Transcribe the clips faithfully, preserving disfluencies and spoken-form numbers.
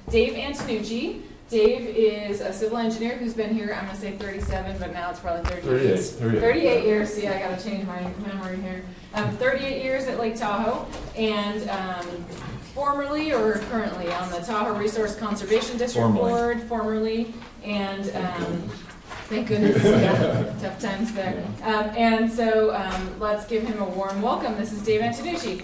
Dave Antonucci. Dave is a civil engineer who's been here, I'm going to say thirty-seven, but now it's probably thirty-eight. thirty-eight. thirty-eight. thirty-eight years. See, I got to change my memory here. Um, thirty-eight years at Lake Tahoe, and um, formerly or currently on the Tahoe Resource Conservation District Formerly. Board, formerly, and um, thank goodness, yeah, tough times there. Um, and so um, let's give him a warm welcome. This is Dave Antonucci.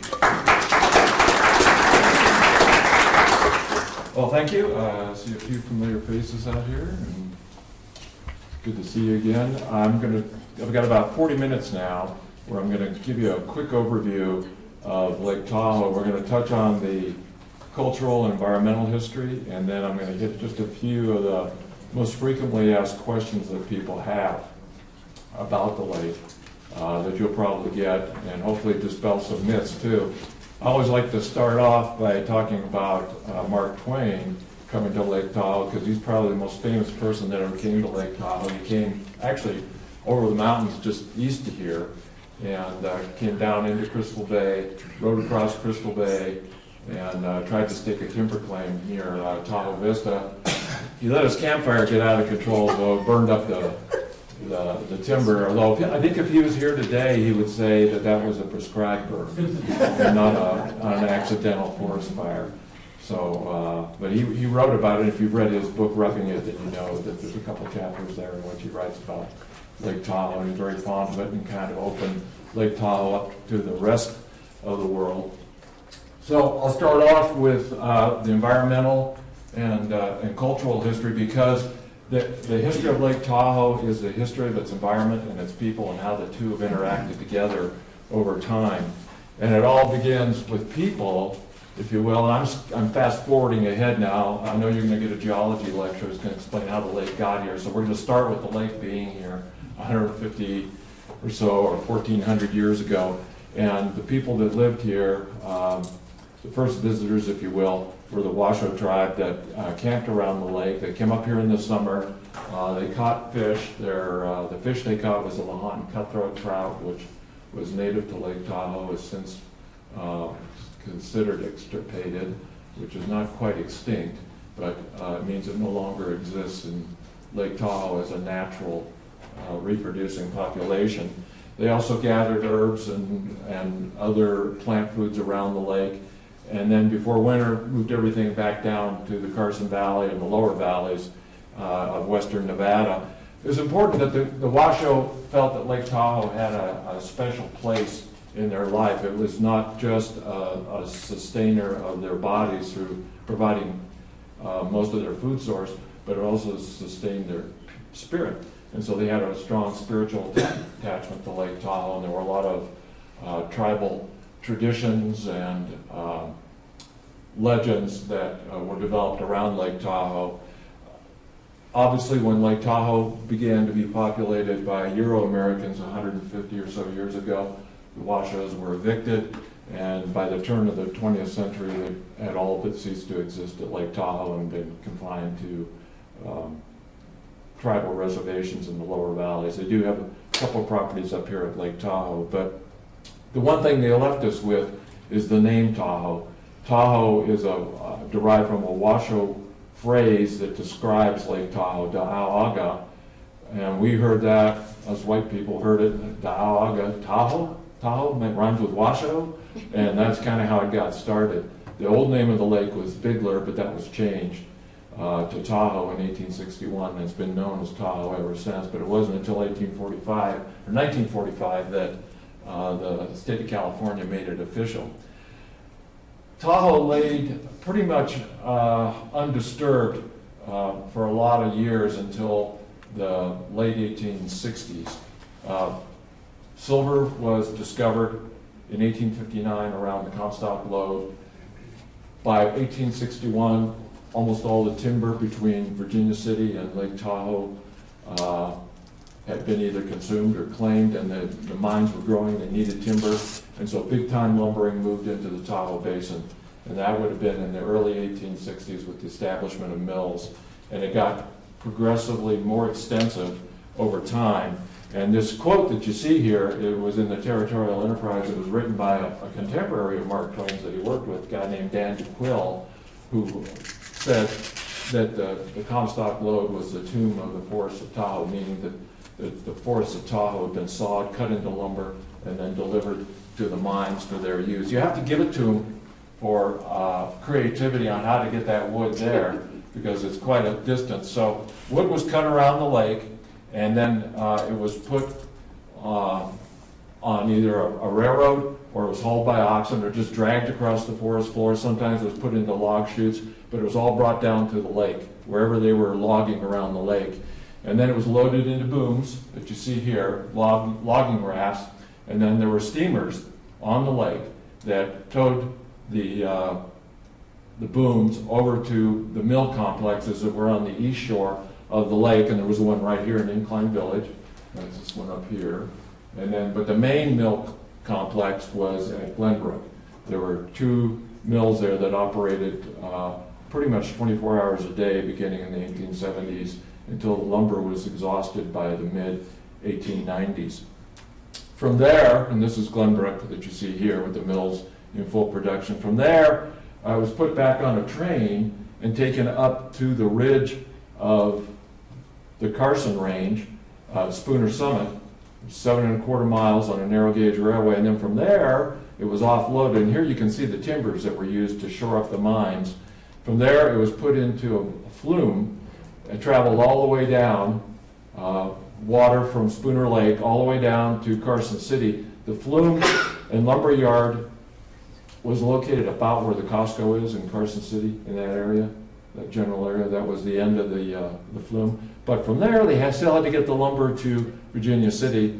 Well, thank you. Uh, I see a few familiar faces out here, and it's good to see you again. I'm going to, I've got about forty minutes now where I'm going to give you a quick overview of Lake Tahoe. We're going to touch on the cultural and environmental history, and then I'm going to hit just a few of the most frequently asked questions that people have about the lake uh, that you'll probably get, and hopefully dispel some myths too. I always like to start off by talking about uh, Mark Twain coming to Lake Tahoe, because he's probably the most famous person that ever came to Lake Tahoe. He came actually over the mountains just east of here, and uh, came down into Crystal Bay, rode across Crystal Bay, and uh, tried to stake a timber claim near uh, Tahoe Vista. He let his campfire get out of control, so it burned up the The, the timber, although if, I think if he was here today, he would say that that was a prescribed burn, and not a, not an accidental forest fire. So, uh, but he, he wrote about it. If you've read his book, Roughing It, then you know that there's a couple chapters there in which he writes about Lake Tahoe, and he's very fond of it and kind of opened Lake Tahoe up to the rest of the world. So I'll start off with uh, the environmental and, uh, and cultural history, because The, the history of Lake Tahoe is the history of its environment and its people and how the two have interacted together over time. And it all begins with people, if you will. And I'm, I'm fast forwarding ahead now. I know you're going to get a geology lecture that's going to explain how the lake got here. So we're going to start with the lake being here one hundred fifty or so, or fourteen hundred years ago. And the people that lived here, um, the first visitors, if you will, were the Washoe tribe that uh, camped around the lake. They came up here in the summer. Uh, they caught fish. Their, uh, the fish they caught was the Lahontan cutthroat trout, which was native to Lake Tahoe, is since uh, considered extirpated, which is not quite extinct, but uh, it means it no longer exists in Lake Tahoe as a natural uh, reproducing population. They also gathered herbs and, and other plant foods around the lake. And then before winter, moved everything back down to the Carson Valley and the lower valleys uh, of western Nevada. It was important that the, the Washoe felt that Lake Tahoe had a, a special place in their life. It was not just a, a sustainer of their bodies through providing uh, most of their food source, but it also sustained their spirit. And so they had a strong spiritual attachment to Lake Tahoe, and there were a lot of uh, tribal traditions and uh, legends that uh, were developed around Lake Tahoe. Obviously, when Lake Tahoe began to be populated by Euro-Americans one hundred fifty or so years ago, the Washoes were evicted, and by the turn of the twentieth century, they had all but ceased to exist at Lake Tahoe and been confined to um, tribal reservations in the lower valleys. They do have a couple of properties up here at Lake Tahoe, but the one thing they left us with is the name Tahoe. Tahoe is a uh, derived from a Washoe phrase that describes Lake Tahoe, Da'auga, and we heard that, us white people heard it, Da'auga, Tahoe? Tahoe it rhymes with Washoe, and that's kind of how it got started. The old name of the lake was Bigler, but that was changed uh, to Tahoe in eighteen sixty-one, and it's been known as Tahoe ever since, but it wasn't until eighteen forty-five, or nineteen forty-five, that Uh, the state of California made it official. Tahoe laid pretty much uh, undisturbed uh, for a lot of years until the late eighteen sixties. Uh, silver was discovered in eighteen fifty-nine around the Comstock Lode. By eighteen sixty-one, almost all the timber between Virginia City and Lake Tahoe uh, had been either consumed or claimed, and the, the mines were growing, they needed timber, and so big-time lumbering moved into the Tahoe Basin. And that would have been in the early eighteen sixties with the establishment of mills. And it got progressively more extensive over time. And this quote that you see here, it was in the Territorial Enterprise. It was written by a, a contemporary of Mark Twain's that he worked with, a guy named Dan DeQuille, who said that the, the Comstock lode was the tomb of the forests of Tahoe, meaning that the, the forests of Tahoe had been sawed, cut into lumber, and then delivered to the mines for their use. You have to give it to them for uh, creativity on how to get that wood there, because it's quite a distance. So wood was cut around the lake, and then uh, it was put uh, on either a, a railroad, or it was hauled by oxen, or just dragged across the forest floor. Sometimes it was put into log chutes, but it was all brought down to the lake, wherever they were logging around the lake. And then it was loaded into booms that you see here, log, logging rafts, and then there were steamers on the lake that towed the, uh, the booms over to the mill complexes that were on the east shore of the lake, and there was one right here in Incline Village. That's this one up here. And then, but the main mill complex was at Glenbrook. There were two mills there that operated uh, pretty much twenty-four hours a day beginning in the eighteen seventies until the lumber was exhausted by the mid eighteen nineties. From there, and this is Glenbrook that you see here with the mills in full production, from there I was put back on a train and taken up to the ridge of the Carson Range, uh, Spooner Summit, seven and a quarter miles on a narrow gauge railway, and then from there it was offloaded, and here you can see the timbers that were used to shore up the mines. From there it was put into a flume and traveled all the way down, uh, water from Spooner Lake all the way down to Carson City. The flume and lumber yard was located about where the Costco is in Carson City, in that area, that general area. That was the end of the, uh, the flume. But from there, they had, still had to get the lumber to Virginia City.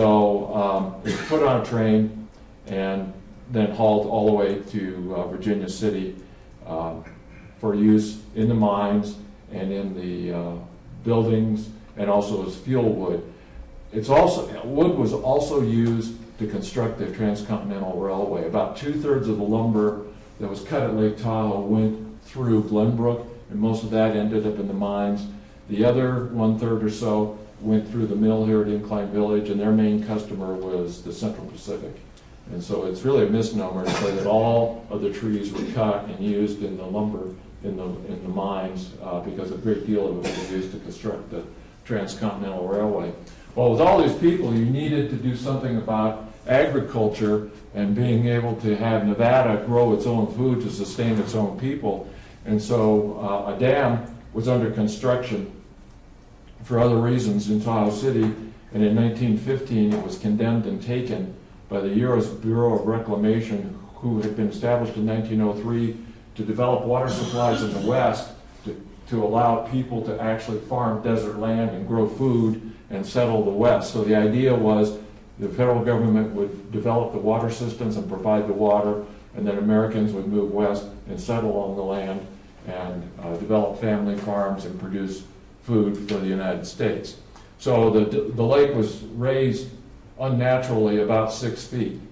So um, it was put on a train and then hauled all the way to uh, Virginia City um, for use in the mines and in the uh, buildings, and also as fuel wood. It's also, wood was also used to construct the Transcontinental Railway. About two-thirds of the lumber that was cut at Lake Tahoe went through Glenbrook, and most of that ended up in the mines. The other one-third or so went through the mill here at Incline Village, and their main customer was the Central Pacific. And so it's really a misnomer to say that all of the trees were cut and used in the lumber in the, in the mines, uh, because a great deal of it was used to construct the Transcontinental Railway. Well, with all these people, you needed to do something about agriculture and being able to have Nevada grow its own food to sustain its own people. And so uh, a dam was under construction for other reasons in Tahoe City, and in nineteen fifteen it was condemned and taken by the U S Bureau of Reclamation, who had been established in nineteen oh three to develop water supplies in the West to, to allow people to actually farm desert land and grow food and settle the West. So the idea was the federal government would develop the water systems and provide the water, and then Americans would move west and settle on the land and uh, develop family farms and produce food for the United States. So the, the lake was raised unnaturally about six feet.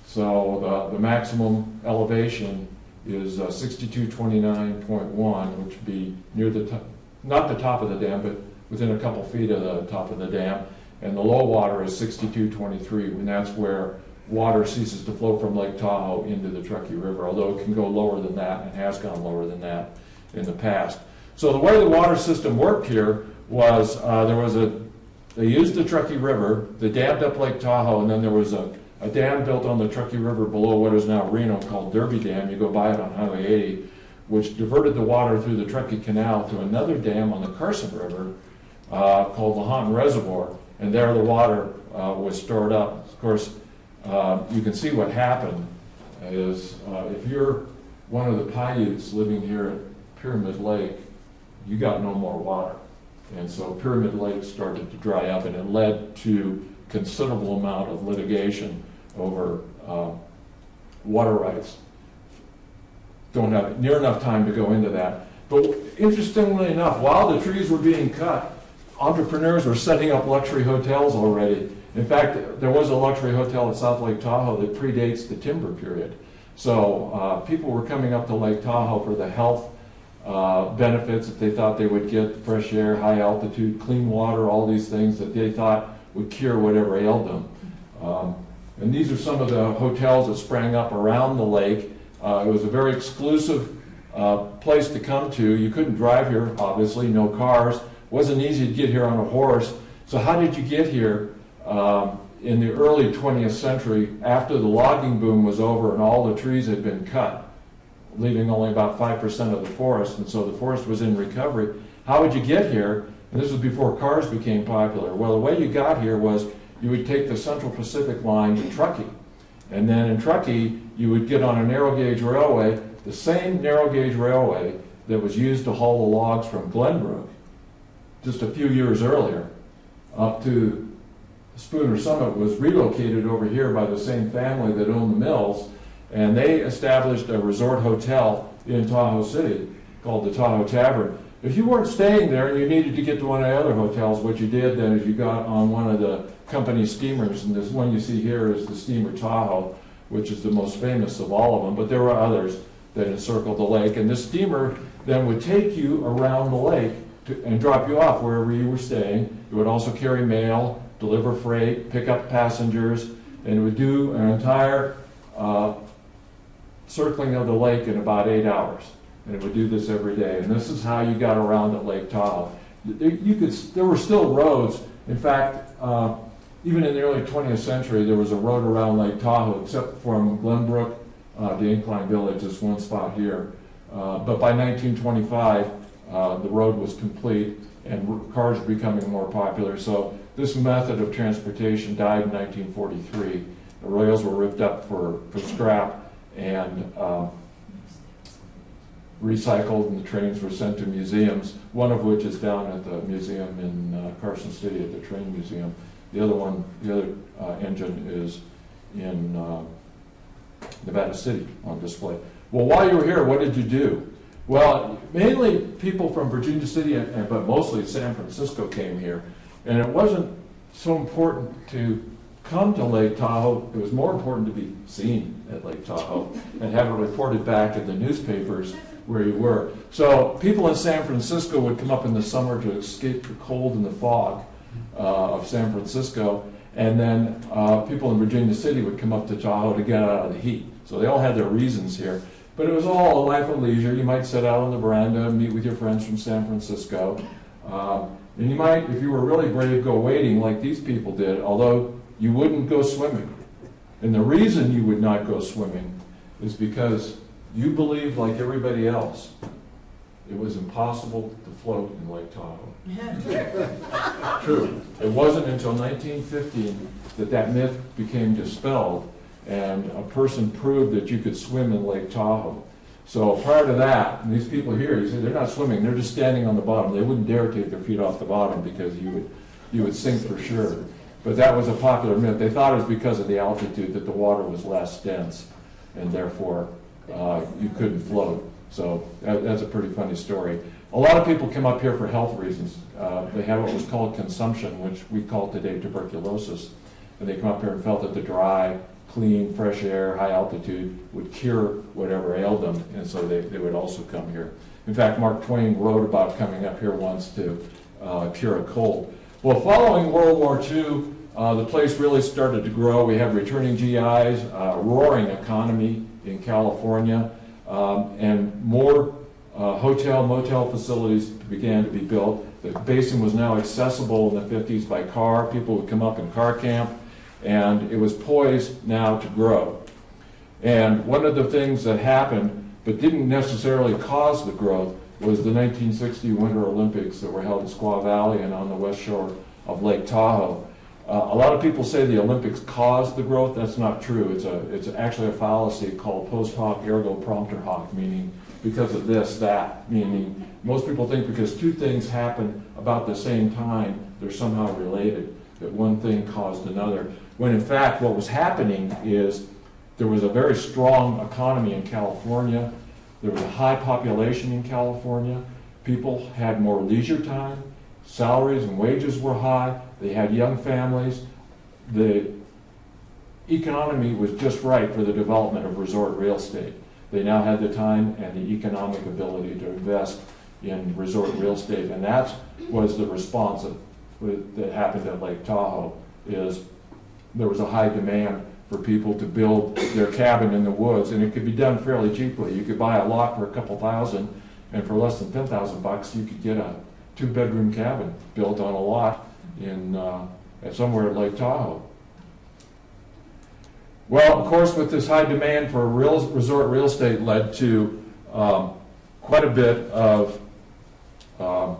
So the, the maximum elevation is uh, sixty-two twenty-nine point one, which would be near the top, not the top of the dam, but within a couple feet of the top of the dam. And the low water is sixty-two twenty-three, and that's where water ceases to flow from Lake Tahoe into the Truckee River, although it can go lower than that and has gone lower than that in the past. So the way the water system worked here was uh, there was a, they used the Truckee River, they dammed up Lake Tahoe, and then there was a, a dam built on the Truckee River below what is now Reno called Derby Dam. You go by it on Highway eighty, which diverted the water through the Truckee Canal to another dam on the Carson River uh, called Lahontan Reservoir, and there the water uh, was stored up. Of course, uh, you can see what happened is uh, if you're one of the Paiutes living here at Pyramid Lake, you got no more water. And so Pyramid Lake started to dry up, and it led to considerable amount of litigation over uh, water rights. Don't have near enough time to go into that. But interestingly enough, while the trees were being cut, entrepreneurs were setting up luxury hotels already. In fact, there was a luxury hotel at South Lake Tahoe that predates the timber period. So uh, people were coming up to Lake Tahoe for the health uh, benefits that they thought they would get: fresh air, high altitude, clean water, all these things that they thought would cure whatever ailed them. Um, and these are some of the hotels that sprang up around the lake. Uh, it was a very exclusive uh, place to come to. You couldn't drive here, obviously, no cars. Wasn't easy to get here on a horse. So how did you get here um, in the early twentieth century after the logging boom was over and all the trees had been cut, leaving only about five percent of the forest, and so the forest was in recovery? How would you get here? And this was before cars became popular. Well, the way you got here was you would take the Central Pacific line to Truckee. And then in Truckee, you would get on a narrow gauge railway, the same narrow gauge railway that was used to haul the logs from Glenbrook just a few years earlier up to Spooner Summit was relocated over here by the same family that owned the mills, and they established a resort hotel in Tahoe City called the Tahoe Tavern. If you weren't staying there and you needed to get to one of the other hotels, what you did then is you got on one of the company steamers, and this one you see here is the steamer Tahoe, which is the most famous of all of them, but there were others that encircled the lake, and this steamer then would take you around the lake to, and drop you off wherever you were staying. It would also carry mail, deliver freight, pick up passengers, and it would do an entire uh, circling of the lake in about eight hours. And it would do this every day. And this is how you got around at Lake Tahoe. There, you could, there were still roads. In fact, uh, even in the early twentieth century, there was a road around Lake Tahoe, except from Glenbrook uh, to Incline Village, this one spot here. Uh, but by nineteen twenty-five, uh, the road was complete and cars were becoming more popular. So this method of transportation died in nineteen forty-three. The rails were ripped up for, for scrap and uh, recycled, and the trains were sent to museums, one of which is down at the museum in uh, Carson City at the Train Museum. The other one, the other uh, engine is in uh, Nevada City on display. Well, while you were here, what did you do? Well, mainly people from Virginia City, and, and, but mostly San Francisco came here. And it wasn't so important to come to Lake Tahoe. It was more important to be seen at Lake Tahoe and have it reported back in the newspapers where you were. So people in San Francisco would come up in the summer to escape the cold and the fog uh, of San Francisco, and then uh, people in Virginia City would come up to Tahoe to get out of the heat. So they all had their reasons here. But it was all a life of leisure. You might sit out on the veranda and meet with your friends from San Francisco. Um, and you might, if you were really brave, go wading like these people did, although you wouldn't go swimming. And the reason you would not go swimming is because you believed, like everybody else, it was impossible to float in Lake Tahoe. True. It wasn't until nineteen fifteen that that myth became dispelled, and a person proved that you could swim in Lake Tahoe. So prior to that, and these people here, you say they're not swimming, they're just standing on the bottom. They wouldn't dare take their feet off the bottom because you would, you would sink for sure. But that was a popular myth. They thought it was because of the altitude that the water was less dense, and therefore uh, you couldn't float. So that, that's a pretty funny story. A lot of people come up here for health reasons. Uh, they had what was called consumption, which we call today tuberculosis. And they come up here and felt that the dry, clean, fresh air, high altitude would cure whatever ailed them, and so they, they would also come here. In fact, Mark Twain wrote about coming up here once to uh, cure a cold. Well, following World War Two, uh, the place really started to grow. We have returning G Is, a roaring economy in California, um, and more uh, hotel, motel facilities began to be built. The basin was now accessible in the fifties by car. People would come up and car camp, and it was poised now to grow. And one of the things that happened, but didn't necessarily cause the growth, was the nineteen sixty Winter Olympics that were held in Squaw Valley and on the west shore of Lake Tahoe. Uh, a lot of people say the Olympics caused the growth. That's not true. It's a it's actually a fallacy called post hoc ergo propter hoc, meaning because of this, that, meaning most people think because two things happen about the same time, they're somehow related, that one thing caused another. When in fact what was happening is there was a very strong economy in California. There was a high population in California. People had more leisure time. Salaries and wages were high. They had young families. The economy was just right for the development of resort real estate. They now had the time and the economic ability to invest in resort real estate, and that was the response that, that happened at Lake Tahoe. Is there was a high demand for people to build their cabin in the woods, and it could be done fairly cheaply. You could buy a lot for a couple thousand, and for less than ten thousand bucks, you could get a two-bedroom cabin built on a lot in uh, at somewhere at Lake Tahoe. Well, of course, with this high demand for real, resort real estate led to um, quite a bit of um,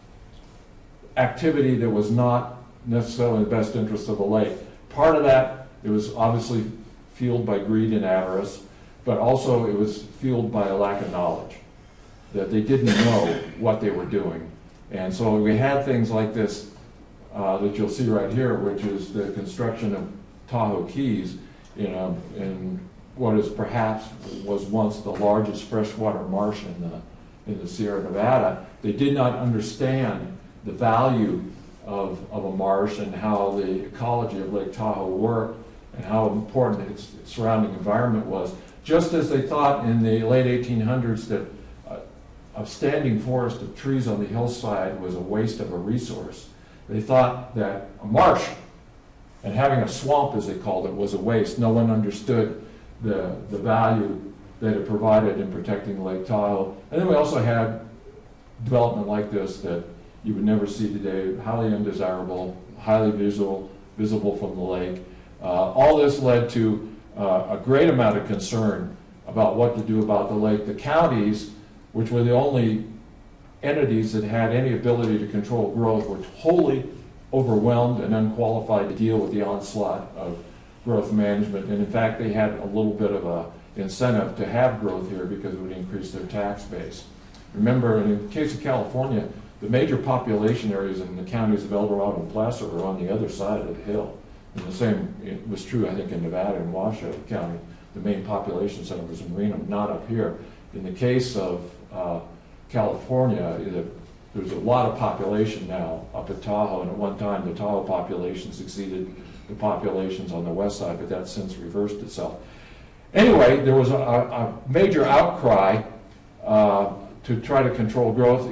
activity that was not necessarily in the best interest of the lake. Part of that, it was obviously fueled by greed and avarice, but also it was fueled by a lack of knowledge, that they didn't know what they were doing. And so we had things like this uh, that you'll see right here, which is the construction of Tahoe Keys in, a, in what is perhaps was once the largest freshwater marsh in the, in the Sierra Nevada. They did not understand the value of, of a marsh and how the ecology of Lake Tahoe worked and how important its surrounding environment was. Just as they thought in the late eighteen hundreds that a, a standing forest of trees on the hillside was a waste of a resource, they thought that a marsh and having a swamp, as they called it, was a waste. No one understood the, the value that it provided in protecting Lake Tahoe. And then we also had development like this that you would never see today, highly undesirable, highly visual, visible from the lake. Uh, all this led to uh, a great amount of concern about what to do about the lake. The counties, which were the only entities that had any ability to control growth, were wholly overwhelmed and unqualified to deal with the onslaught of growth management. And in fact, they had a little bit of a incentive to have growth here because it would increase their tax base. Remember, in the case of California, the major population areas in the counties of El Dorado and Placer were on the other side of the hill. And the same it was true, I think, in Nevada and Washoe County. The main population center was in Reno, not up here. In the case of uh, California, it, there's a lot of population now up at Tahoe, and at one time the Tahoe populations exceeded the populations on the west side, but that's since reversed itself. Anyway, there was a, a major outcry uh, to try to control growth.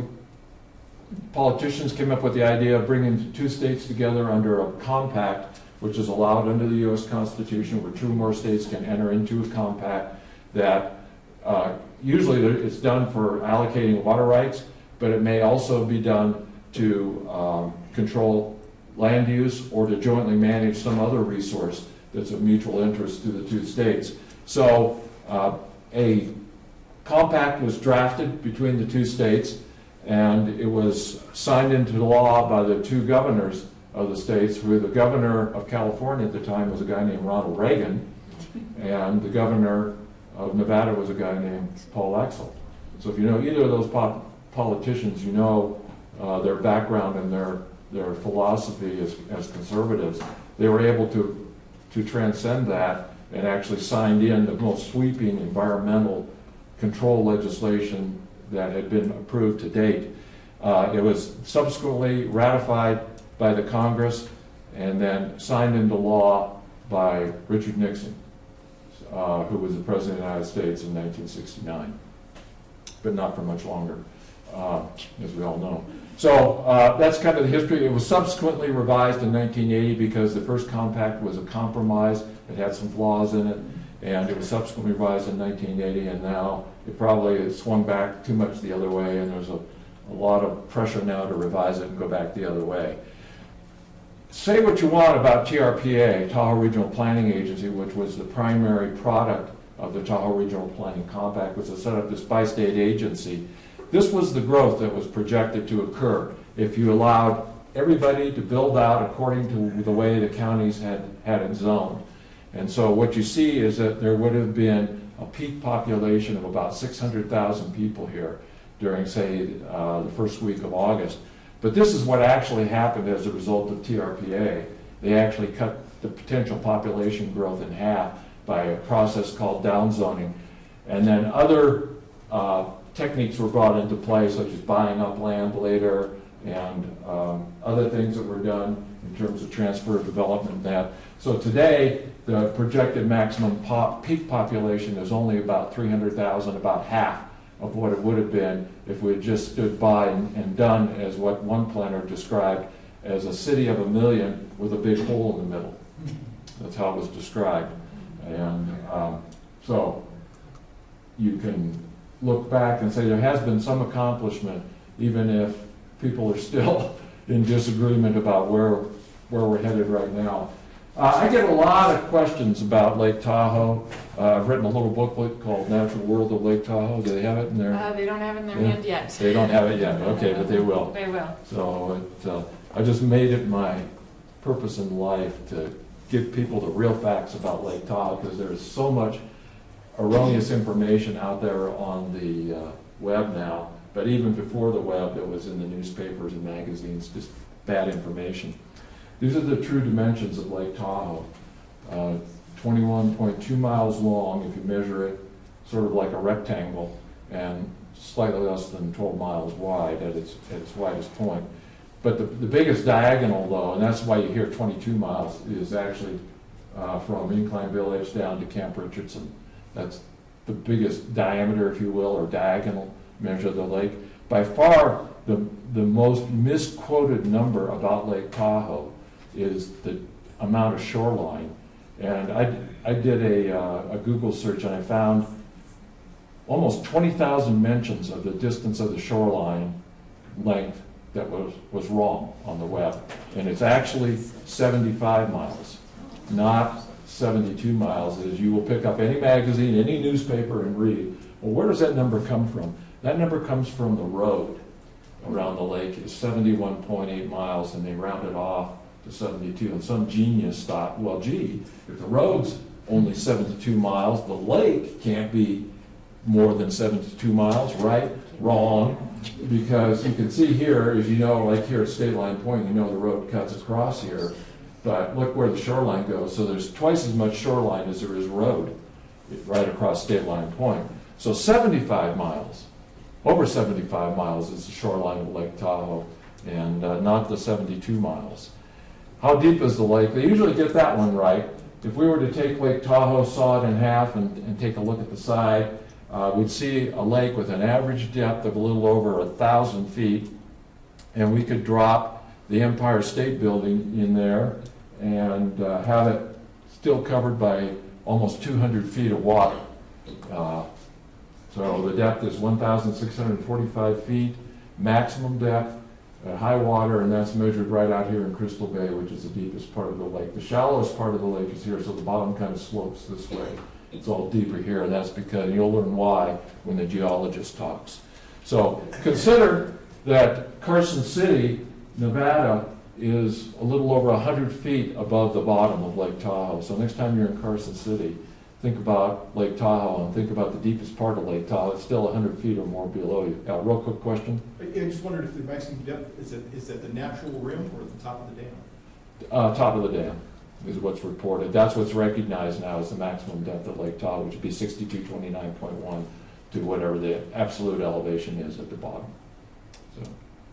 Politicians came up with the idea of bringing two states together under a compact, which is allowed under the U S Constitution, where two more states can enter into a compact that uh, usually it's done for allocating water rights, but it may also be done to um, control land use or to jointly manage some other resource that's of mutual interest to the two states. So uh, a compact was drafted between the two states, and it was signed into law by the two governors of the states, where the governor of California at the time was a guy named Ronald Reagan, and the governor of Nevada was a guy named Paul Exel. So if you know either of those pop politicians, you know uh, their background and their, their philosophy as, as conservatives. They were able to, to transcend that and actually signed in the most sweeping environmental control legislation that had been approved to date. Uh, it was subsequently ratified by the Congress and then signed into law by Richard Nixon, uh, who was the President of the United States in nineteen sixty-nine, but not for much longer, uh, as we all know. So uh, that's kind of the history. It was subsequently revised in nineteen eighty because the first compact was a compromise. It had some flaws in it, and it was subsequently revised in nineteen eighty, and now it probably has swung back too much the other way, and there's a, a lot of pressure now to revise it and go back the other way. Say what you want about T R P A, Tahoe Regional Planning Agency, which was the primary product of the Tahoe Regional Planning Compact, which was set up this bi-state agency. This was the growth that was projected to occur if you allowed everybody to build out according to the way the counties had, had it zoned. And so what you see is that there would have been a peak population of about six hundred thousand people here during, say, uh, the first week of August. But this is what actually happened as a result of T R P A. They actually cut the potential population growth in half by a process called downzoning. And then other uh, techniques were brought into play, such as buying up land later and um, other things that were done in terms of transfer of development and that. So today, the projected maximum pop, peak population is only about three hundred thousand, about half of what it would have been if we had just stood by and, and done as what one planner described as a city of a million with a big hole in the middle. That's how it was described. And um, so you can look back and say there has been some accomplishment, even if people are still in disagreement about where, where we're headed right now. Uh, I get a lot of questions about Lake Tahoe. Uh, I've written a little booklet called Natural World of Lake Tahoe. Do they have it in there? Uh, they don't have it in their Yeah. hand yet. They don't have it yet, okay, but they will. They will. So it, uh, I just made it my purpose in life to give people the real facts about Lake Tahoe, because there's so much erroneous information out there on the uh, web now. But even before the web, it was in the newspapers and magazines, just bad information. These are the true dimensions of Lake Tahoe. Uh, twenty-one point two miles long if you measure it sort of like a rectangle, and slightly less than twelve miles wide at its, at its widest point. But the, the biggest diagonal, though, and that's why you hear twenty-two miles, is actually uh, from Incline Village down to Camp Richardson. That's the biggest diameter, if you will, or diagonal measure of the lake. By far, the, the most misquoted number about Lake Tahoe is the amount of shoreline. And I, I did a, uh, a Google search, and I found almost twenty thousand mentions of the distance of the shoreline length that was, was wrong on the web. And it's actually seventy-five miles, not seventy-two miles, as you will pick up any magazine, any newspaper, and read. Well, where does that number come from? That number comes from the road around the lake. It's seventy-one point eight miles, and they round it off to seventy-two. And some genius thought, well, gee, if the road's only seventy-two miles, the lake can't be more than seventy-two miles, right? Wrong, because you can see here, as you know, like here at State Line Point, you know the road cuts across here, but look where the shoreline goes. So there's twice as much shoreline as there is road right across State Line Point. So seventy-five miles, over seventy-five miles is the shoreline of Lake Tahoe, and uh, not the seventy-two miles. How deep is the lake? They usually get that one right. If we were to take Lake Tahoe, saw it in half, and, and take a look at the side, Uh, we'd see a lake with an average depth of a little over a thousand feet, and we could drop the Empire State Building in there and uh, have it still covered by almost two hundred feet of water. Uh, so the depth is one thousand six hundred forty-five feet, maximum depth at high water, and that's measured right out here in Crystal Bay, which is the deepest part of the lake. The shallowest part of the lake is here, so the bottom kind of slopes this way. It's all deeper here, and that's because you'll learn why when the geologist talks. So consider that Carson City, Nevada, is a little over one hundred feet above the bottom of Lake Tahoe. So next time you're in Carson City, think about Lake Tahoe and think about the deepest part of Lake Tahoe. It's still one hundred feet or more below you. Uh, real quick question? I I just wondered if the maximum depth, is it, is that the natural rim or at the top of the dam? Uh, top of the dam is what's reported. That's what's recognized now as the maximum depth of Lake Tahoe, which would be sixty-two twenty-nine point one to whatever the absolute elevation is at the bottom. So,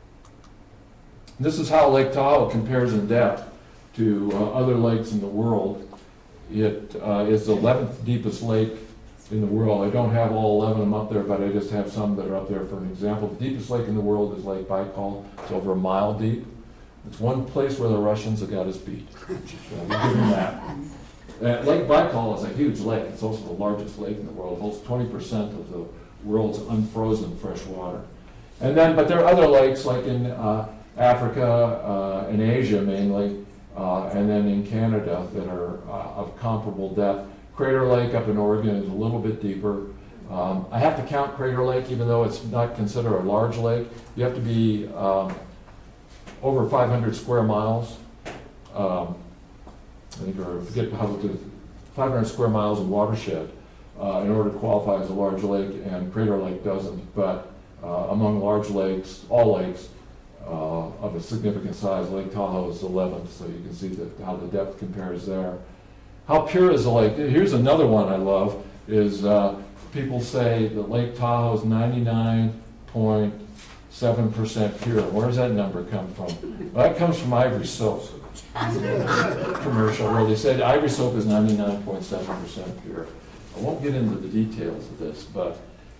this is how Lake Tahoe compares in depth to uh, other lakes in the world. It uh, is the eleventh deepest lake in the world. I don't have all eleven of them up there, but I just have some that are up there for an example. The deepest lake in the world is Lake Baikal. It's over a mile deep. It's one place where the Russians have got us beat. So we'll give them that. Uh, Lake Baikal is a huge lake. It's also the largest lake in the world. It holds twenty percent of the world's unfrozen fresh water. And then, but there are other lakes like in uh, Africa, uh, in Asia mainly, uh, and then in Canada that are uh, of comparable depth. Crater Lake up in Oregon is a little bit deeper. Um, I have to count Crater Lake, even though it's not considered a large lake. You have to be um, over five hundred square miles. Um, I think, or I forget how to do five hundred square miles of watershed uh, in order to qualify as a large lake, and Crater Lake doesn't. But uh, among large lakes, all lakes uh, of a significant size, Lake Tahoe is eleventh, so you can see that how the depth compares there. How pure is the lake? Here's another one I love, is uh, people say that Lake Tahoe is ninety-nine point seven percent pure. Where does that number come from? Well, that comes from Ivory Soap. Commercial where they said Ivory Soap is ninety-nine point seven percent pure. I won't get into the details of this, but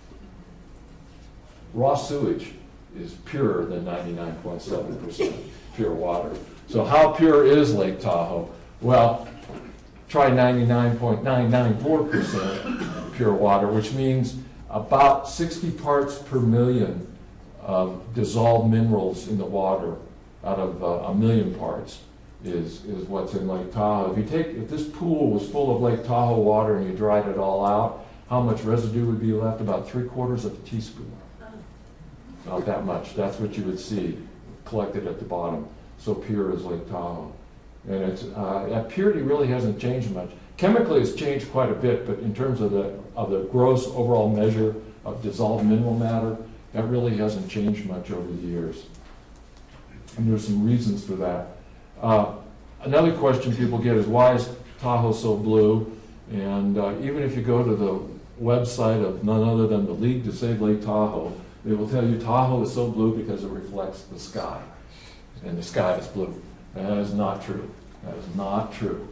raw sewage is purer than ninety-nine point seven percent pure water. So how pure is Lake Tahoe? Well, try ninety-nine point nine nine four percent pure water, which means about sixty parts per million of dissolved minerals in the water out of uh, a million parts is, is what's in Lake Tahoe. If you take, if this pool was full of Lake Tahoe water and you dried it all out, how much residue would be left? About three quarters of a teaspoon. Not that much. That's what you would see collected at the bottom. So pure is Lake Tahoe. And it's, uh, that purity really hasn't changed much. Chemically, it's changed quite a bit, but in terms of the, of the gross overall measure of dissolved mineral matter, that really hasn't changed much over the years. And there's some reasons for that. Uh, another question people get is, why is Tahoe so blue? And uh, even if you go to the website of none other than the League to Save Lake Tahoe, they will tell you Tahoe is so blue because it reflects the sky. And the sky is blue. That is not true. That is not true.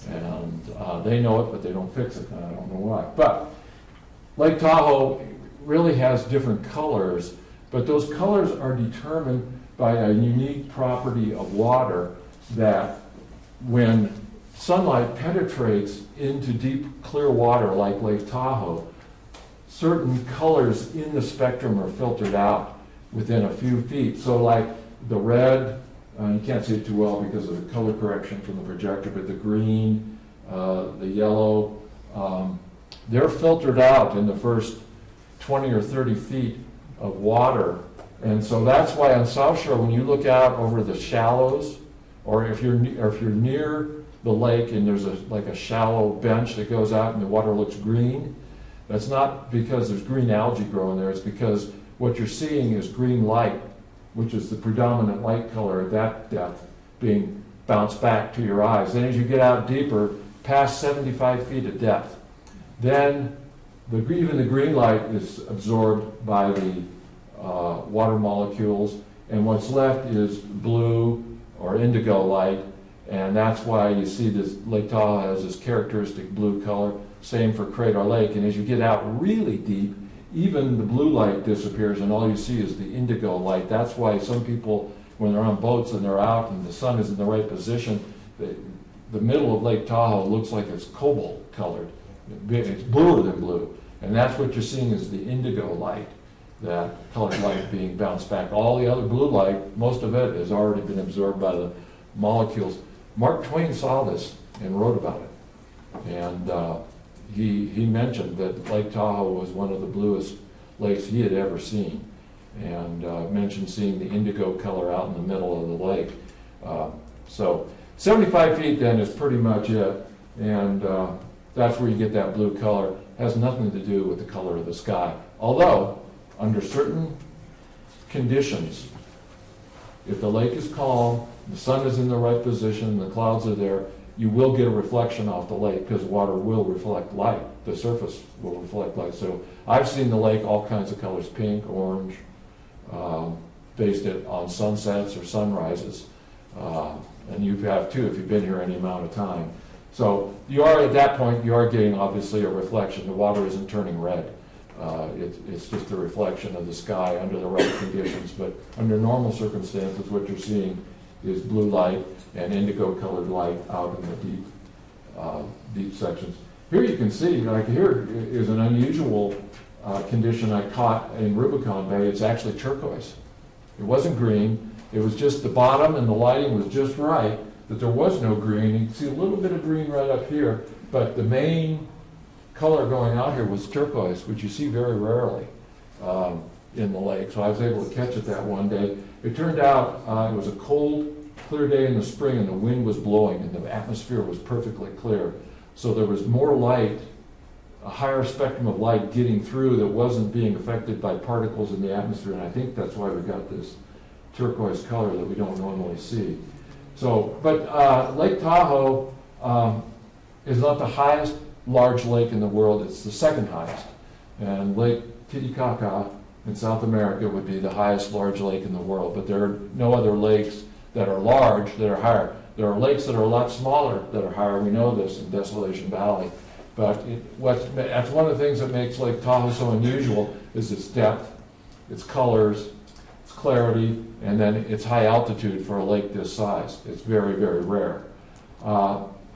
And uh, they know it, but they don't fix it. And I don't know why. But Lake Tahoe really has different colors, but those colors are determined by a unique property of water that when sunlight penetrates into deep, clear water like Lake Tahoe, certain colors in the spectrum are filtered out within a few feet. So like the red, uh, you can't see it too well because of the color correction from the projector, but the green, uh, the yellow, um, they're filtered out in the first twenty or thirty feet of water. And so that's why on South Shore, when you look out over the shallows, or if you're, or if you're near the lake and there's a, like a shallow bench that goes out and the water looks green, that's not because there's green algae growing there. It's because what you're seeing is green light, which is the predominant light color at that depth, being bounced back to your eyes. Then as you get out deeper, past seventy-five feet of depth, then the, even the green light is absorbed by the uh, water molecules, and what's left is blue or indigo light, and that's why you see this Lake Tahoe has this characteristic blue color. Same for Crater Lake, and as you get out really deep, even the blue light disappears and all you see is the indigo light. That's why some people, when they're on boats and they're out and the sun is in the right position, the, the middle of Lake Tahoe looks like it's cobalt colored. It's bluer than blue, and that's what you're seeing is the indigo light, that colored light being bounced back. All the other blue light, most of it has already been absorbed by the molecules. Mark Twain saw this and wrote about it, and uh, he, he mentioned that Lake Tahoe was one of the bluest lakes he had ever seen, and uh, mentioned seeing the indigo color out in the middle of the lake. Uh, so seventy-five feet then is pretty much it, and uh, that's where you get that blue color. It has nothing to do with the color of the sky. Although, under certain conditions, if the lake is calm, the sun is in the right position, the clouds are there, you will get a reflection off the lake because water will reflect light. The surface will reflect light. So I've seen the lake all kinds of colors, pink, orange, um, based it on sunsets or sunrises. Uh, and you have too if you've been here any amount of time. So you are, at that point, you are getting obviously a reflection. The water isn't turning red. Uh, it, it's just a reflection of the sky under the right conditions. But under normal circumstances, what you're seeing is blue light and indigo colored light out in the deep, uh, deep sections. Here you can see, like here is an unusual uh, condition I caught in Rubicon Bay. It's actually turquoise. It wasn't green. It was just the bottom and the lighting was just right that there was no green. You can see a little bit of green right up here, but the main color going out here was turquoise, which you see very rarely um, in the lake. So I was able to catch it that one day. It turned out uh, it was a cold, clear day in the spring and the wind was blowing and the atmosphere was perfectly clear. So there was more light, a higher spectrum of light getting through that wasn't being affected by particles in the atmosphere, and I think that's why we got this turquoise color that we don't normally see. So, but uh, Lake Tahoe um, is not the highest large lake in the world, it's the second highest. And Lake Titicaca in South America would be the highest large lake in the world, but there are no other lakes that are large that are higher. There are lakes that are a lot smaller that are higher. We know this in Desolation Valley. But it, what's, that's one of the things that makes Lake Tahoe so unusual is its depth, its colors, its clarity, and then its high altitude for a lake this size. It's very, very rare. Uh,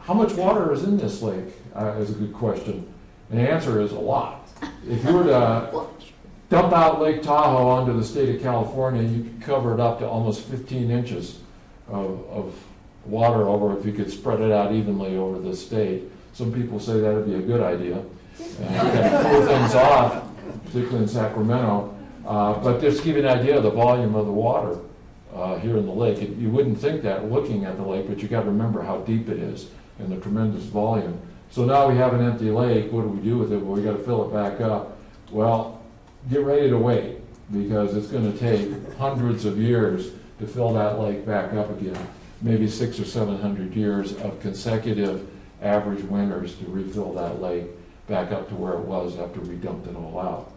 how much water is in this lake, uh, is a good question. And the answer is a lot. If you were to dump out Lake Tahoe onto the state of California, you could cover it up to almost fifteen inches of, of water over, if you could spread it out evenly over the state. Some people say that would be a good idea. And kind of cool things off, particularly in Sacramento. Uh, but just to give you an idea of the volume of the water uh, here in the lake. It, you wouldn't think that looking at the lake, but you got to remember how deep it is and the tremendous volume. So now we have an empty lake. What do we do with it? Well, we got to fill it back up. Well, get ready to wait, because it's going to take hundreds of years to fill that lake back up again. Maybe six or seven hundred years of consecutive average winters to refill that lake back up to where it was after we dumped it all out.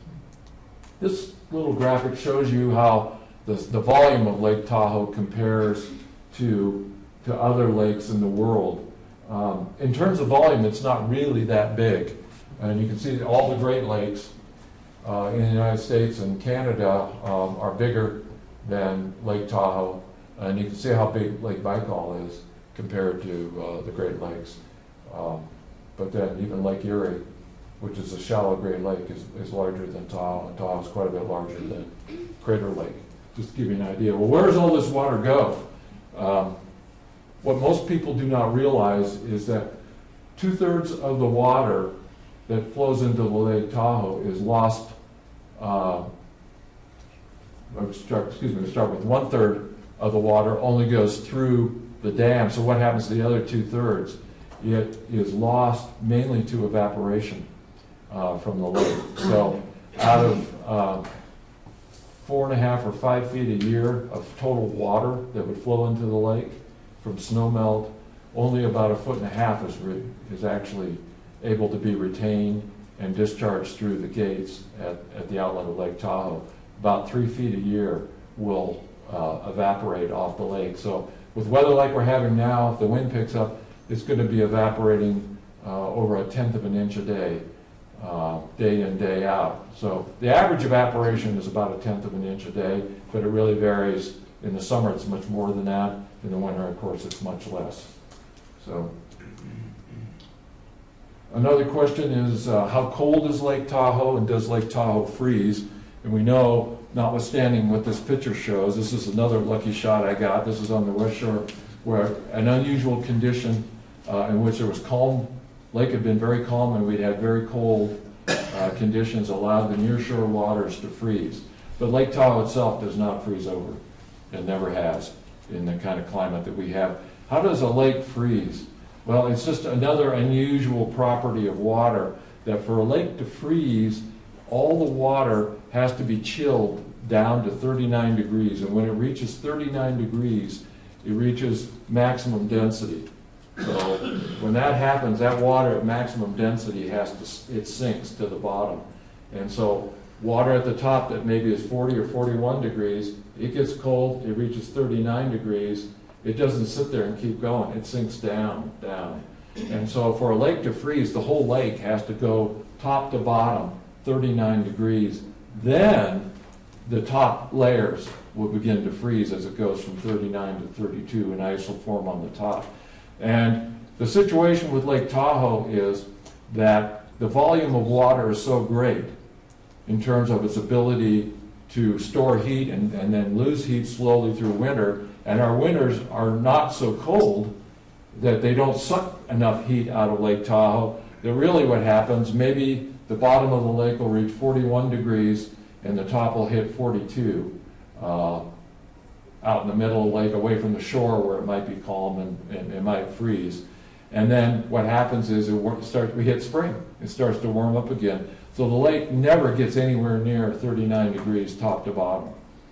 This little graphic shows you how the, the volume of Lake Tahoe compares to, to other lakes in the world. Um, in terms of volume, it's not really that big. And you can see that all the Great Lakes uh, in the United States and Canada um, are bigger than Lake Tahoe. And you can see how big Lake Baikal is compared to uh, the Great Lakes. Um, but then even Lake Erie, which is a shallow Great Lake, is, is larger than Tahoe, and Tahoe is quite a bit larger than Crater Lake. Just to give you an idea. Well, where does all this water go? Um, what most people do not realize is that two-thirds of the water that flows into the Lake Tahoe is lost, uh, start, excuse me, we start with one-third of the water only goes through the dam. So what happens to the other two-thirds? It is lost mainly to evaporation uh, from the lake. So out of uh, four and a half or five feet a year of total water that would flow into the lake from snowmelt, only about a foot and a half is, re is actually able to be retained and discharged through the gates at, at the outlet of Lake Tahoe. About three feet a year will uh, evaporate off the lake. So with weather like we're having now, if the wind picks up, it's going to be evaporating uh, over a tenth of an inch a day, uh, day in, day out. So the average evaporation is about a tenth of an inch a day, but it really varies. In the summer, it's much more than that. In the winter, of course, it's much less. So another question is, uh, how cold is Lake Tahoe, and does Lake Tahoe freeze? And we know, notwithstanding what this picture shows, this is another lucky shot I got. This is on the West Shore, where an unusual condition uh, in which there was calm. Lake had been very calm, and we'd had very cold uh, conditions allowed the nearshore waters to freeze. But Lake Tahoe itself does not freeze over. It never has in the kind of climate that we have. How does a lake freeze? Well, it's just another unusual property of water, that for a lake to freeze, all the water has to be chilled down to thirty-nine degrees. And when it reaches thirty-nine degrees, it reaches maximum density. So when that happens, that water at maximum density has to, it sinks to the bottom. And so water at the top that maybe is forty or forty-one degrees, it gets cold, it reaches thirty-nine degrees, it doesn't sit there and keep going, it sinks down, down. And so for a lake to freeze, the whole lake has to go top to bottom, thirty-nine degrees. Then the top layers will begin to freeze as it goes from thirty-nine to thirty-two, and ice will form on the top. And the situation with Lake Tahoe is that the volume of water is so great in terms of its ability to store heat and, and then lose heat slowly through winter. And our winters are not so cold that they don't suck enough heat out of Lake Tahoe. That really what happens, maybe the bottom of the lake will reach forty-one degrees and the top will hit forty-two uh, out in the middle of the lake, away from the shore where it might be calm and, and it might freeze. And then what happens is it starts, we hit spring. It starts to warm up again. So the lake never gets anywhere near thirty-nine degrees top to bottom.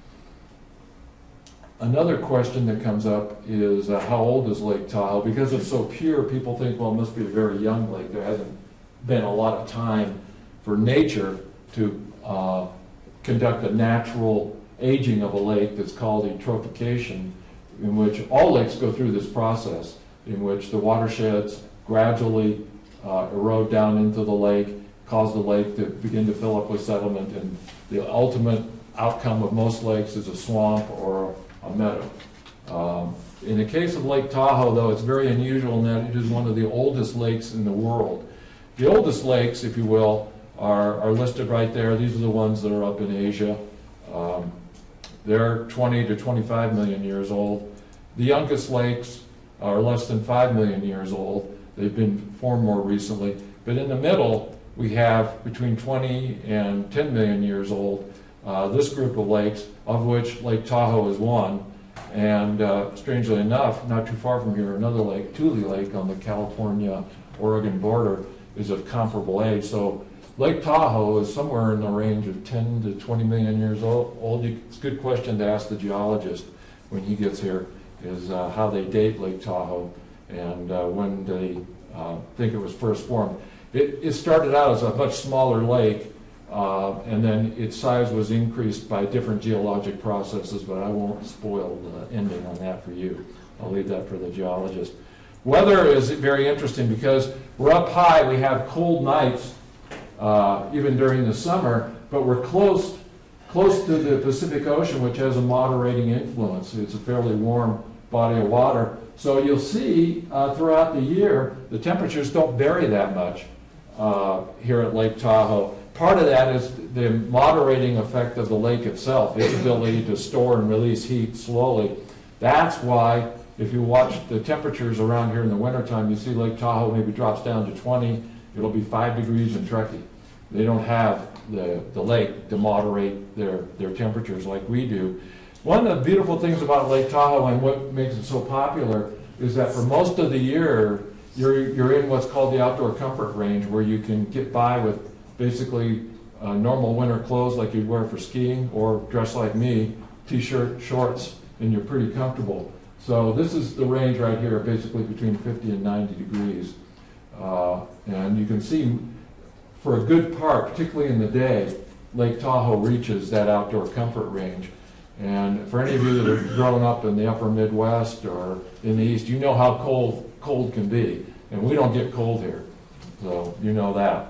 Another question that comes up is uh, how old is Lake Tahoe? Because it's so pure, people think, well, it must be a very young lake. There hasn't been a lot of time for nature to uh, conduct a natural aging of a lake that's called eutrophication, in which all lakes go through this process, in which the watersheds gradually uh, erode down into the lake, cause the lake to begin to fill up with sediment, and the ultimate outcome of most lakes is a swamp or a meadow. Um, In the case of Lake Tahoe, though, it's very unusual in that it is one of the oldest lakes in the world. The oldest lakes, if you will, are, are listed right there. These are the ones that are up in Asia. Um, they're twenty to twenty-five million years old. The youngest lakes are less than five million years old. They've been formed more recently. But in the middle, we have between twenty and ten million years old, uh, this group of lakes, of which Lake Tahoe is one. And uh, strangely enough, not too far from here, another lake, Tule Lake on the California-Oregon border, is of comparable age. So Lake Tahoe is somewhere in the range of ten to twenty million years old. old. It's a good question to ask the geologist when he gets here, is uh, how they date Lake Tahoe and uh, when they uh, think it was first formed. It, it started out as a much smaller lake, uh, and then its size was increased by different geologic processes, but I won't spoil the ending on that for you. I'll leave that for the geologist. Weather is very interesting because we're up high, we have cold nights, uh, even during the summer, but we're close, close to the Pacific Ocean, which has a moderating influence. It's a fairly warm body of water. So you'll see uh, throughout the year, the temperatures don't vary that much uh, here at Lake Tahoe. Part of that is the moderating effect of the lake itself, its ability to store and release heat slowly. That's why if you watch the temperatures around here in the wintertime, you see Lake Tahoe maybe drops down to twenty. It'll be five degrees in Truckee. They don't have the, the lake to moderate their, their temperatures like we do. One of the beautiful things about Lake Tahoe and what makes it so popular is that for most of the year, you're, you're in what's called the outdoor comfort range, where you can get by with basically uh, normal winter clothes like you'd wear for skiing, or dress like me, t-shirt, shorts, and you're pretty comfortable. So this is the range right here, basically between fifty and ninety degrees. Uh, and you can see for a good part, particularly in the day, Lake Tahoe reaches that outdoor comfort range. And for any of you that have grown up in the upper Midwest or in the East, you know how cold cold can be. And we don't get cold here, so you know that.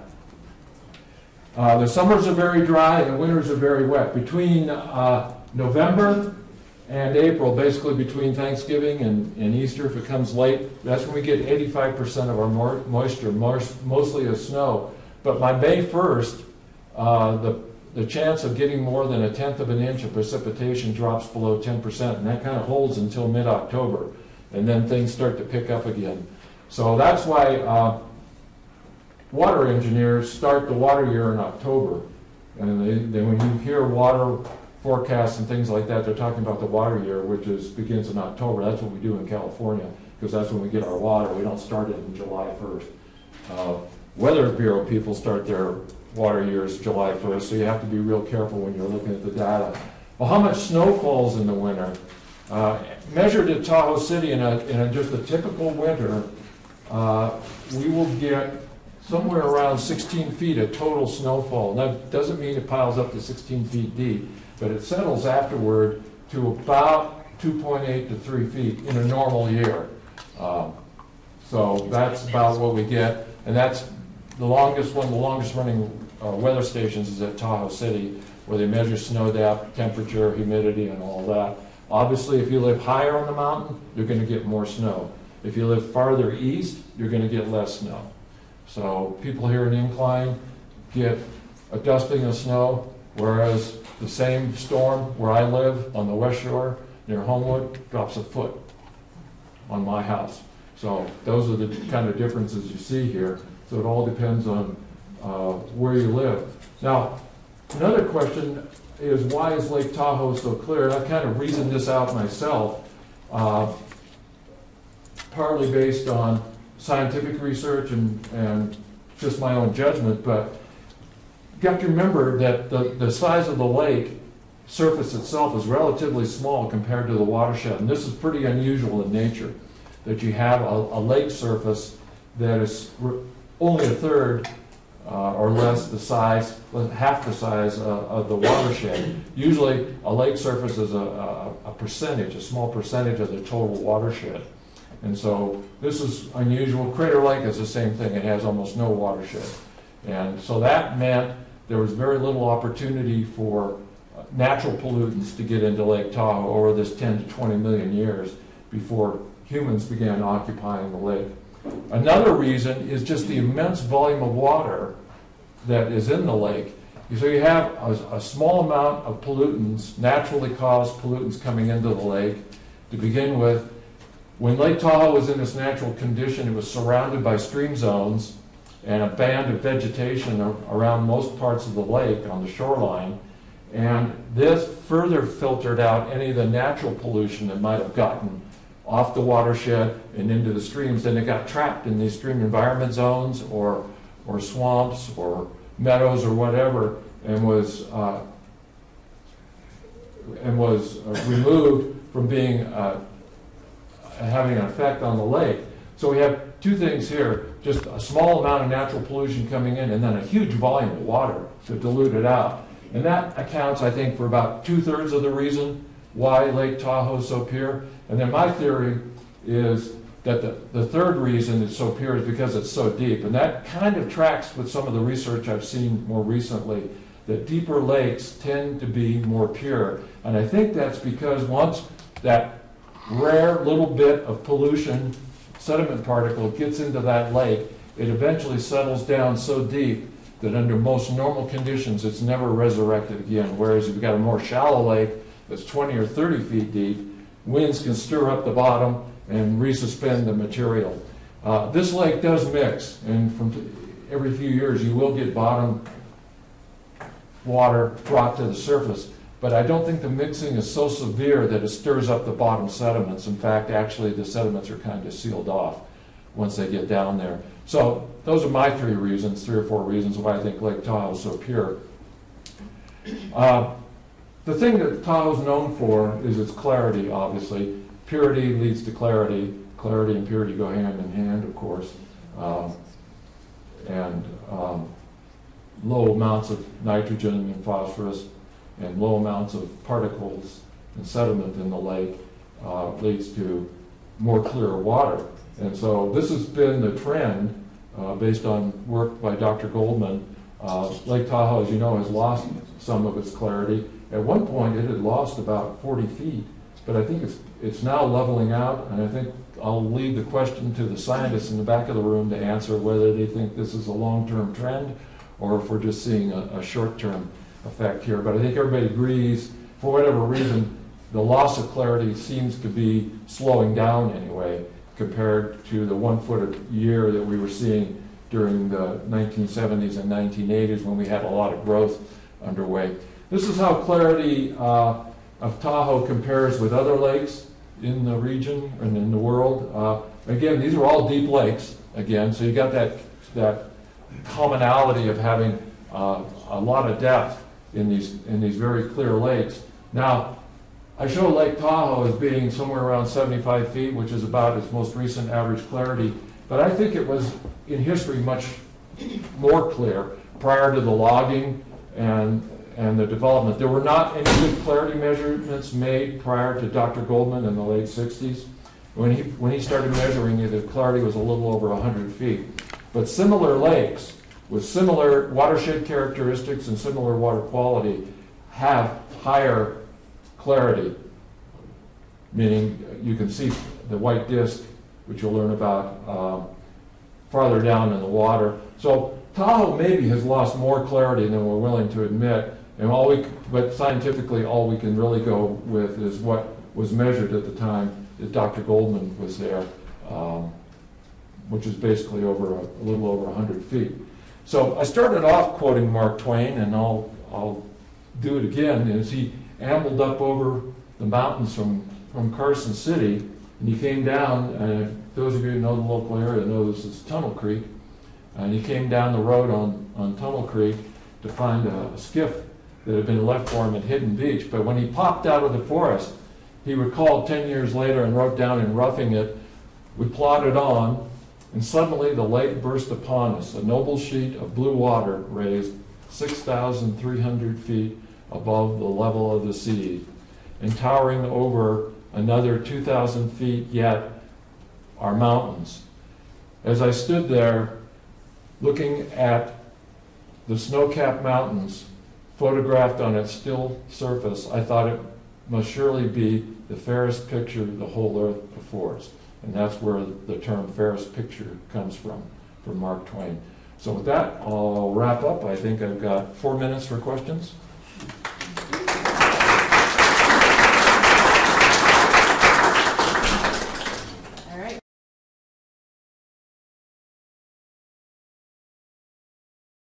Uh, the summers are very dry and the winters are very wet. Between uh, November and April, basically between Thanksgiving and, and Easter, if it comes late, that's when we get eighty-five percent of our mo moisture, mostly as snow. But by May first, uh, the, the chance of getting more than a tenth of an inch of precipitation drops below ten percent, and that kind of holds until mid-October, and then things start to pick up again. So that's why uh, water engineers start the water year in October. And they, they, when you hear water forecasts and things like that, they're talking about the water year, which is begins in October. That's what we do in California, because that's when we get our water. We don't start it in July first. Uh, Weather Bureau people start their water years July first, so you have to be real careful when you're looking at the data. Well, how much snow falls in the winter? Uh, measured at Tahoe City in, a, in a, just a typical winter, uh, we will get somewhere around sixteen feet of total snowfall. That doesn't mean it piles up to sixteen feet deep, but it settles afterward to about two point eight to three feet in a normal year. Um, so that's about what we get, and that's the longest one, the longest running uh, weather stations is at Tahoe City, where they measure snow depth, temperature, humidity, and all that. Obviously, if you live higher on the mountain, you're going to get more snow. If you live farther east, you're going to get less snow. So people here in Incline get a dusting of snow, whereas the same storm where I live on the West Shore near Homewood drops a foot on my house. So those are the kind of differences you see here. So it all depends on uh, where you live. Now, another question is, why is Lake Tahoe so clear? And I've kind of reasoned this out myself, uh, partly based on scientific research and, and just my own judgment, but you have to remember that the, the size of the lake surface itself is relatively small compared to the watershed. And this is pretty unusual in nature, that you have a, a lake surface that is only a third uh, or less the size, half the size uh, of the watershed. Usually a lake surface is a, a, a percentage, a small percentage of the total watershed. And so this is unusual. Crater Lake is the same thing. It has almost no watershed. And so that meant there was very little opportunity for natural pollutants to get into Lake Tahoe over this ten to twenty million years. before humans began occupying the lake. Another reason is just the immense volume of water that is in the lake. So you have a, a small amount of pollutants, naturally caused pollutants coming into the lake to begin with. When Lake Tahoe was in its natural condition, it was surrounded by stream zones and a band of vegetation around most parts of the lake on the shoreline. And this further filtered out any of the natural pollution that might have gotten off the watershed and into the streams. Then it got trapped in these stream environment zones or, or swamps or meadows or whatever, and was, uh, and was uh, removed from being uh, having an effect on the lake. So we have two things here, just a small amount of natural pollution coming in and then a huge volume of water to dilute it out. And that accounts, I think, for about two-thirds of the reason why Lake Tahoe is so pure. And then my theory is that the, the third reason it's so pure is because it's so deep. And that kind of tracks with some of the research I've seen more recently, that deeper lakes tend to be more pure. And I think that's because once that rare little bit of pollution, sediment particle, gets into that lake, it eventually settles down so deep that under most normal conditions it's never resurrected again. Whereas if you've got a more shallow lake that's twenty or thirty feet deep, winds can stir up the bottom and resuspend the material. Uh, this lake does mix, and from t- every few years you will get bottom water brought to the surface. But I don't think the mixing is so severe that it stirs up the bottom sediments. In fact, actually the sediments are kind of sealed off once they get down there. So those are my three reasons, three or four reasons why I think Lake Tahoe is so pure. Uh, the thing that Tahoe is known for is its clarity, obviously. Purity leads to clarity. Clarity and purity go hand in hand, of course. Um, and um, low amounts of nitrogen and phosphorus and low amounts of particles and sediment in the lake uh, leads to more clear water. And so this has been the trend uh, based on work by Doctor Goldman. Uh, Lake Tahoe, as you know, has lost some of its clarity. At one point it had lost about forty feet, but I think it's, it's now leveling out, and I think I'll leave the question to the scientists in the back of the room to answer whether they think this is a long-term trend or if we're just seeing a, a short-term effect here. But I think everybody agrees, for whatever reason, the loss of clarity seems to be slowing down anyway, compared to the one foot a year that we were seeing during the nineteen seventies and nineteen eighties when we had a lot of growth underway. This is how clarity uh, of Tahoe compares with other lakes in the region and in the world. Uh, again, these are all deep lakes, again, so you got that, that commonality of having uh, a lot of depth in these, in these very clear lakes. Now, I show Lake Tahoe as being somewhere around seventy-five feet, which is about its most recent average clarity, but I think it was in history much more clear prior to the logging and, and the development. There were not any good clarity measurements made prior to Doctor Goldman in the late sixties. When he, when he started measuring it, the clarity was a little over one hundred feet. But similar lakes with similar watershed characteristics and similar water quality have higher clarity, meaning you can see the white disk, which you'll learn about uh, farther down in the water. So Tahoe maybe has lost more clarity than we're willing to admit, and all we, but scientifically all we can really go with is what was measured at the time that Doctor Goldman was there, um, which is basically over a, a little over one hundred feet. So I started off quoting Mark Twain, and I'll, I'll do it again, as he ambled up over the mountains from, from Carson City, and he came down, and those of you who know the local area know this is Tunnel Creek, and he came down the road on, on Tunnel Creek to find a, a skiff that had been left for him at Hidden Beach. But when he popped out of the forest, he recalled ten years later and wrote down in Roughing It, "We plodded on, and suddenly the lake burst upon us, a noble sheet of blue water raised six thousand three hundred feet above the level of the sea, and towering over another two thousand feet yet are mountains. As I stood there looking at the snow-capped mountains photographed on its still surface, I thought it must surely be the fairest picture the whole earth affords. And that's where the term fairest picture comes from, from Mark Twain. So with that, I'll wrap up. I think I've got four minutes for questions.